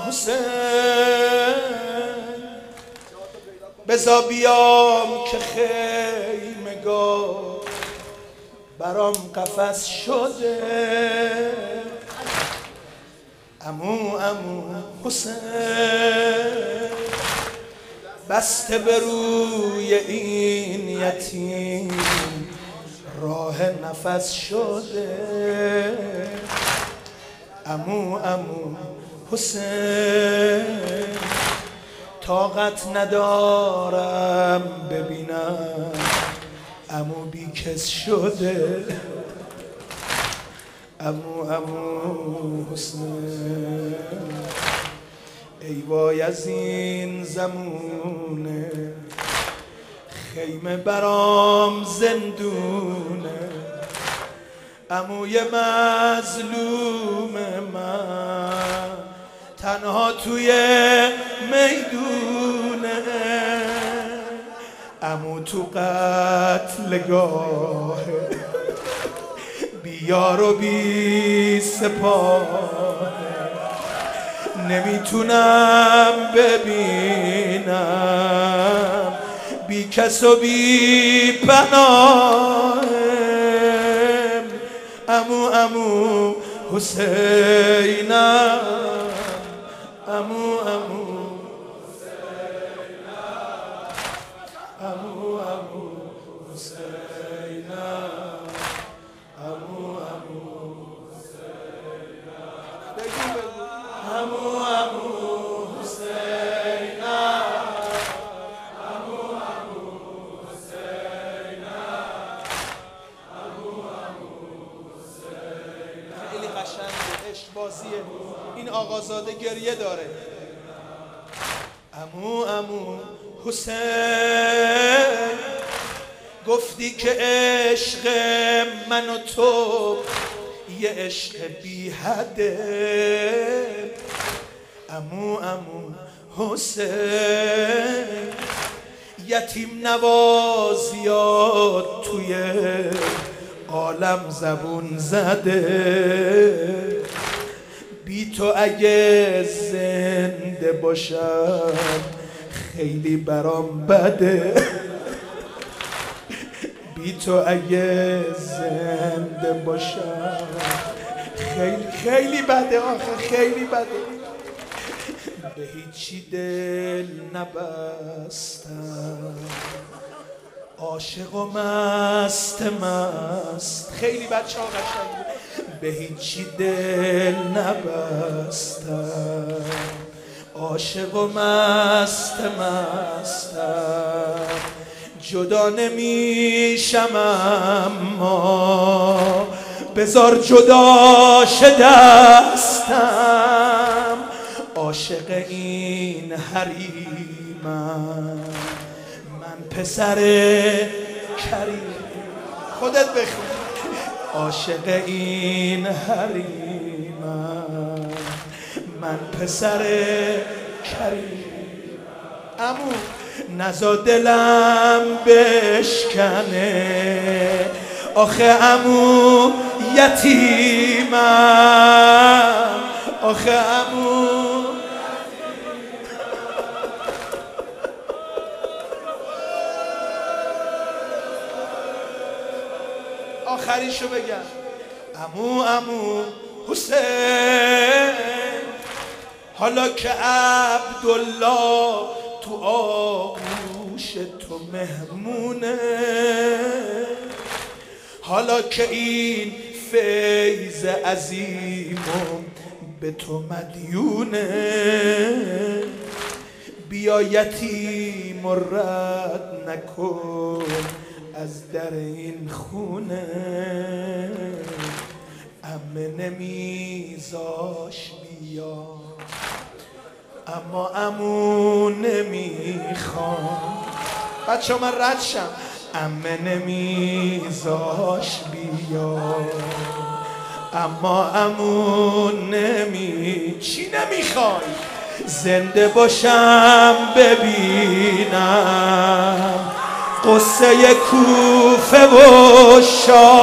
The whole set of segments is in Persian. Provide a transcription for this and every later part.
حسین بزا بیام که خیمگاه برام قفس شده عمو حسین بسته به روی این یتیم راه نفس شده عمو حسین طاقت ندارم ببینم عمو بیکس شده عمو حسین ای وای از این زمونه خیمه برام زندونه عموی مظلوم من تنها توی میدونه عمو تو قتلگاه بی یار و بی سپاه نمیتونم ببینم بی کس و بی پناه عمو حسینم عمو بازیه این آقازاده گریه داره عمو حسین گفتی که عشق من و تو یه عشق بی حده عمو حسین یتیم نوازیات توی عالم زبون زده بی تو اگه زنده باشم خیلی برام بده بی تو اگه زنده باشم خیلی بده آخه خیلی بده به هیچی دل نبستم عاشق و مست خیلی بچه ها قشنگ به هیچی دل نبستم عاشق و مستم جدا نمیشم اما بذار جدا شدستم عاشق این حریمم من پسر کریم خودت بخون عاشق این حریمم من پسر کریم عمو نزا دلم بشکنه آخه عمو یتیمم آخه عمو آخریشو بگم عمو حسین حالا که عبدالله تو آغوش تو مهمونه حالا که این فیض عظیمم به تو مدیونه بیا یتیم و رد نکن از در این خونه عمه نمیذاش بیا اما عمو نمیخوام بچه من رد شم عمه نمیذاش بیا اما عمو چی نمیخوای زنده باشم ببینم قصه کوفه و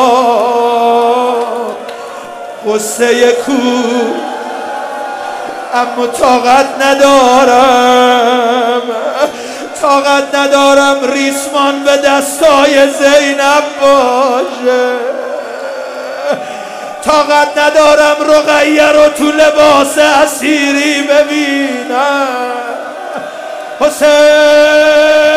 شاه قصه اما طاقت ندارم ریسمان به دستای زینب باشه. طاقت ندارم رقیه رو تو لباس اسیری ببینم. حسین